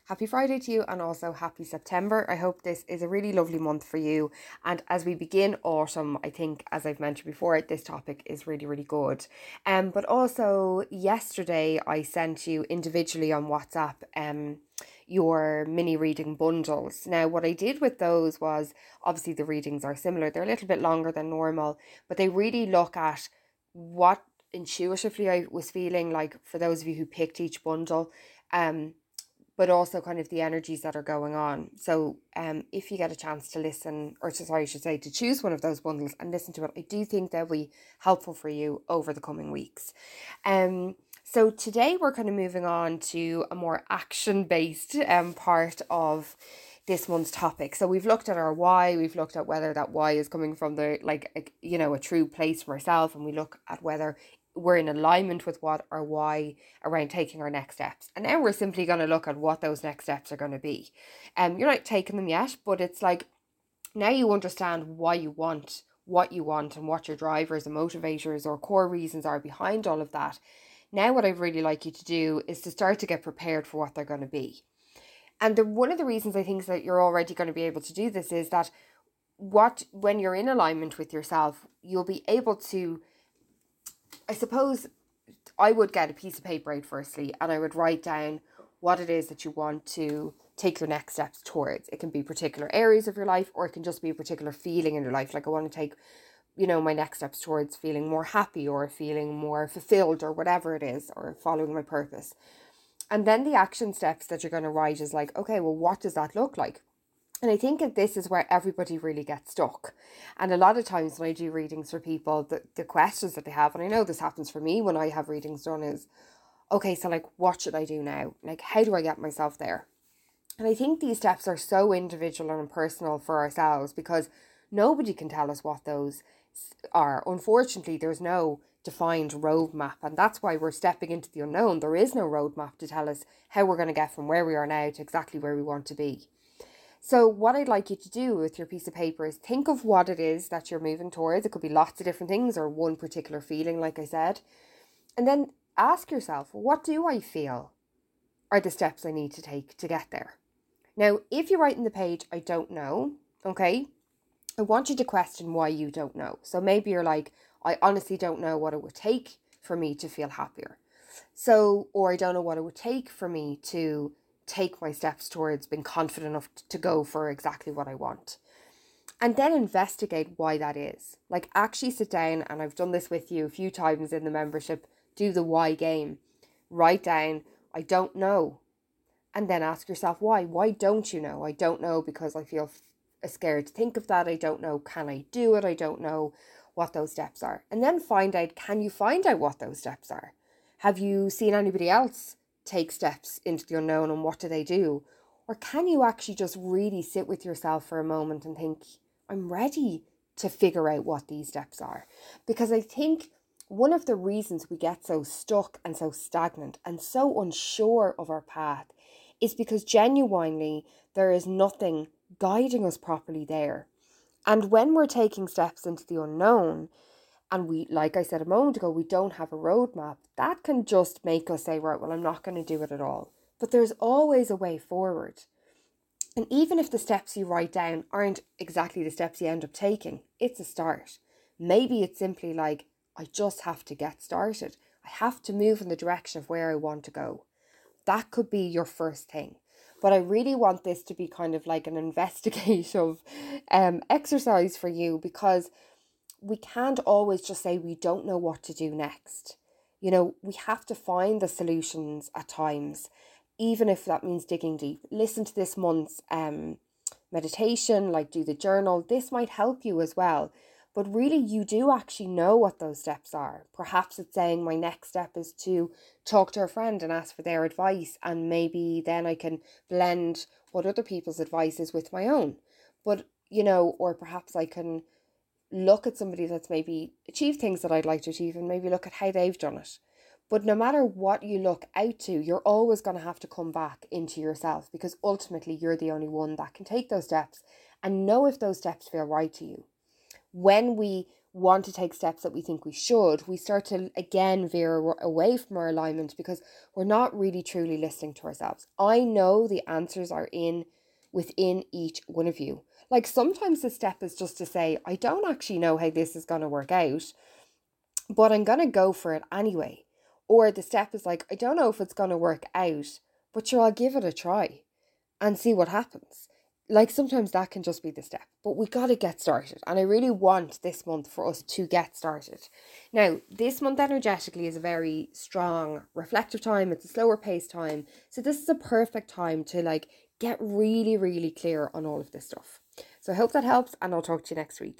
Happy Friday to you and also happy September. I hope this is a really lovely month for you. And as we begin autumn, I think, as I've mentioned before, this topic is really, really good. But also, yesterday I sent you individually on WhatsApp your mini reading bundles. Now, what I did with those was obviously the readings are similar, they're a little bit longer than normal, but they really look at what intuitively I was feeling like for those of you who picked each bundle. But also kind of the energies that are going on. So if you get a chance to listen, or sorry, I should say, to choose one of those bundles and listen to it, I do think they'll be helpful for you over the coming weeks. So today we're kind of moving on to a more action-based part of this month's topic. So we've looked at our why, we've looked at whether that why is coming from the a true place for ourselves, and we look at whether we're in alignment with what our why around taking our next steps. And now we're simply going to look at what those next steps are going to be. You're not taking them yet, but it's like now you understand why you want what you want and what your drivers and motivators or core reasons are behind all of that. Now what I'd really like you to do is to start to get prepared for what they're going to be. And one of the reasons I think that you're already going to be able to do this is that when you're in alignment with yourself, you'll be able to, I suppose, I would get a piece of paper out firstly and I would write down what it is that you want to take your next steps towards. It can be particular areas of your life, or it can just be a particular feeling in your life. Like I want to take, my next steps towards feeling more happy or feeling more fulfilled or whatever it is, or following my purpose. And then the action steps that you're going to write is like, okay, well, what does that look like? And I think that this is where everybody really gets stuck. And a lot of times when I do readings for people, the questions that they have, and I know this happens for me when I have readings done, is, okay, so like, what should I do now? Like, how do I get myself there? And I think these steps are so individual and personal for ourselves because nobody can tell us what those are. Unfortunately, there's no defined roadmap, and that's why we're stepping into the unknown. There is no roadmap to tell us how we're going to get from where we are now to exactly where we want to be. So what I'd like you to do with your piece of paper is think of what it is that you're moving towards. It could be lots of different things or one particular feeling, like I said. And then ask yourself, what do I feel are the steps I need to take to get there? Now, if you write in the page, I don't know, okay, I want you to question why you don't know. So maybe you're like, I honestly don't know what it would take for me to feel happier. So, or I don't know what it would take for me to take my steps towards being confident enough to go for exactly what I want. And then investigate why that is. Like actually sit down, and I've done this with you a few times in the membership, do the why game. Write down, I don't know. And then ask yourself why. Why don't you know? I don't know because I feel scared to think of that. I don't know, can I do it? I don't know what those steps are. And then find out, can you find out what those steps are? Have you seen anybody else take steps into the unknown, and what do they do? Or can you actually just really sit with yourself for a moment and think, I'm ready to figure out what these steps are? Because I think one of the reasons we get so stuck and so stagnant and so unsure of our path is because genuinely there is nothing guiding us properly there. And when we're taking steps into the unknown, and we, like I said a moment ago, we don't have a roadmap, that can just make us say, right, well, I'm not going to do it at all. But there's always a way forward. And even if the steps you write down aren't exactly the steps you end up taking, it's a start. Maybe it's simply like, I just have to get started. I have to move in the direction of where I want to go. That could be your first thing. But I really want this to be kind of like an investigative exercise for you, because we can't always just say we don't know what to do next. We have to find the solutions at times, even if that means digging deep. Listen to this month's meditation, like do the journal. This might help you as well. But really, you do actually know what those steps are. Perhaps it's saying my next step is to talk to a friend and ask for their advice. And maybe then I can blend what other people's advice is with my own. But, or perhaps I can look at somebody that's maybe achieved things that I'd like to achieve and maybe look at how they've done it. But no matter what you look out to, you're always going to have to come back into yourself, because ultimately you're the only one that can take those steps and know if those steps feel right to you. When we want to take steps that we think we should, we start to again veer away from our alignment because we're not really truly listening to ourselves. I know the answers are within each one of you. Like sometimes the step is just to say, I don't actually know how this is going to work out, but I'm going to go for it anyway. Or the step is like, I don't know if it's going to work out, but sure, I'll give it a try and see what happens. Like sometimes that can just be the step, but we got to get started. And I really want this month for us to get started. Now, this month energetically is a very strong reflective time. It's a slower paced time. So this is a perfect time to like get really, really clear on all of this stuff. So I hope that helps, and I'll talk to you next week.